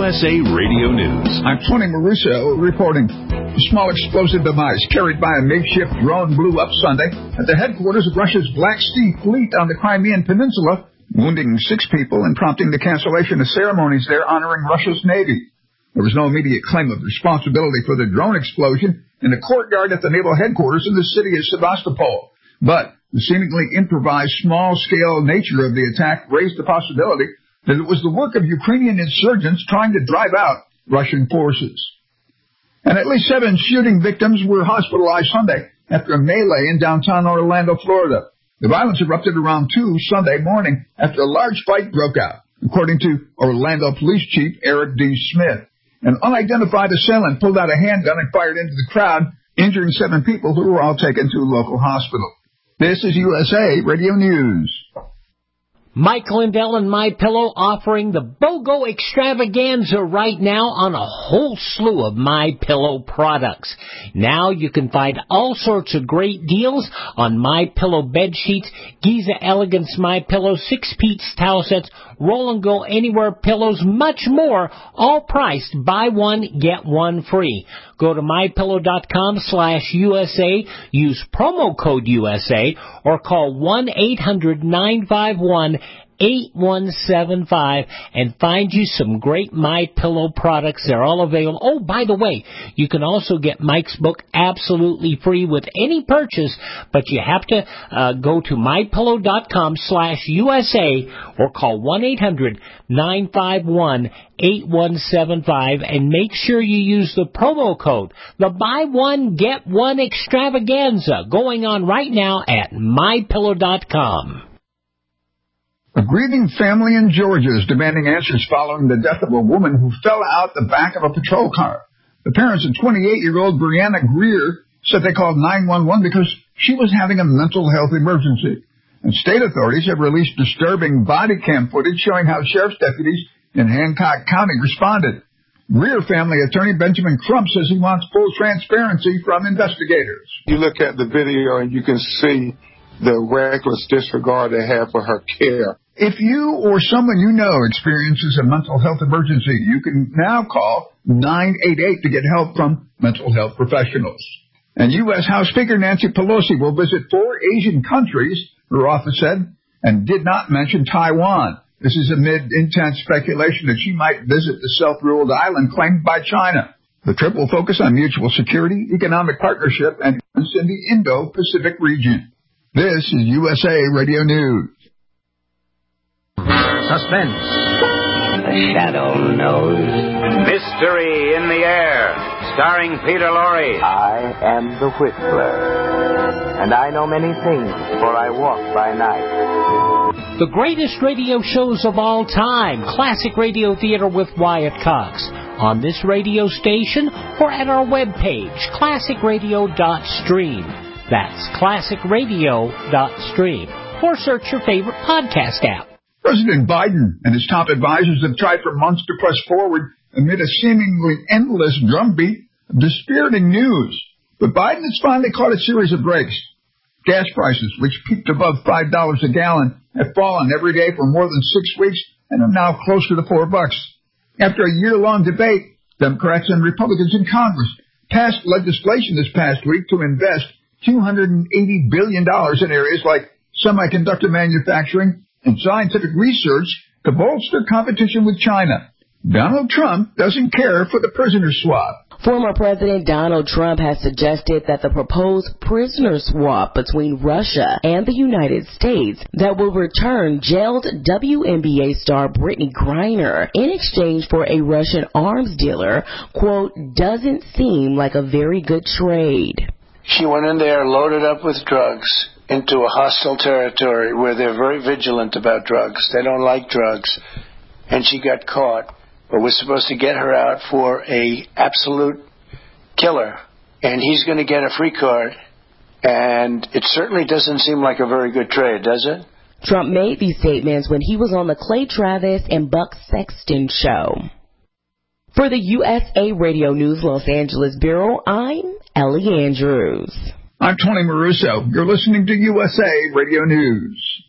USA Radio News. I'm Tony Maruso reporting. A small explosive device carried by a makeshift drone blew up Sunday at the headquarters of Russia's Black Sea Fleet on the Crimean Peninsula, wounding 6 people and prompting the cancellation of ceremonies there honoring Russia's Navy. There was no immediate claim of responsibility for the drone explosion in the courtyard at the naval headquarters in the city of Sevastopol. But the seemingly improvised small-scale nature of the attack raised the possibility that it was the work of Ukrainian insurgents trying to drive out Russian forces. And at least 7 shooting victims were hospitalized Sunday after a melee in downtown Orlando, Florida. The violence erupted around 2 Sunday morning after a large fight broke out, according to Orlando Police Chief Eric D. Smith. An unidentified assailant pulled out a handgun and fired into the crowd, injuring 7 people who were all taken to a local hospital. This is USA Radio News. Mike Lindell and MyPillow offering the BOGO extravaganza right now on a whole slew of MyPillow products. Now you can find all sorts of great deals on MyPillow bed sheets, Giza Elegance MyPillow, 6-piece towel sets, Roll and Go Anywhere pillows, much more, all priced buy one, get one free. Go to mypillow.com/USA, use promo code USA, or call 1-800-951-8175 and find you some great MyPillow products. They're all available. Oh, by the way, you can also get Mike's book absolutely free with any purchase, but you have to go to mypillow.com/USA or call 1-800-951-8175 and make sure you use the promo code. The buy one, get one extravaganza going on right now at mypillow.com. A grieving family in Georgia is demanding answers following the death of a woman who fell out the back of a patrol car. The parents of 28-year-old Brianna Greer said they called 911 because she was having a mental health emergency. And state authorities have released disturbing body cam footage showing how sheriff's deputies in Hancock County responded. Greer family attorney Benjamin Crump says he wants full transparency from investigators. You look at the video and you can see the reckless disregard they have for her care. If you or someone you know experiences a mental health emergency, you can now call 988 to get help from mental health professionals. And U.S. House Speaker Nancy Pelosi will visit 4 Asian countries, her office said, and did not mention Taiwan. This is amid intense speculation that she might visit the self-ruled island claimed by China. The trip will focus on mutual security, economic partnership, and in the Indo-Pacific region. This is USA Radio News. Suspense. The Shadow knows. Mystery in the Air, starring Peter Lorre. I am the Whistler, and I know many things, for I walk by night. The greatest radio shows of all time, Classic Radio Theater with Wyatt Cox, on this radio station or at our webpage, classicradio.stream. That's classicradio.stream. Or search your favorite podcast app. President Biden and his top advisors have tried for months to press forward amid a seemingly endless drumbeat of dispiriting news. But Biden has finally caught a series of breaks. Gas prices, which peaked above $5 a gallon, have fallen every day for more than 6 weeks and are now closer to $4. After a year-long debate, Democrats and Republicans in Congress passed legislation this past week to invest $280 billion in areas like semiconductor manufacturing and scientific research to bolster competition with China. Donald Trump doesn't care for the prisoner swap. Former President Donald Trump has suggested that the proposed prisoner swap between Russia and the United States that will return jailed WNBA star Brittany Griner in exchange for a Russian arms dealer, quote, doesn't seem like a very good trade. She went in there loaded up with drugs into a hostile territory where they're very vigilant about drugs. They don't like drugs. And she got caught. But we're supposed to get her out for a absolute killer. And he's going to get a free card. And it certainly doesn't seem like a very good trade, does it? Trump made these statements when he was on the Clay Travis and Buck Sexton show. For the USA Radio News Los Angeles Bureau, I'm Ellie Andrews. I'm Tony Maruso. You're listening to USA Radio News.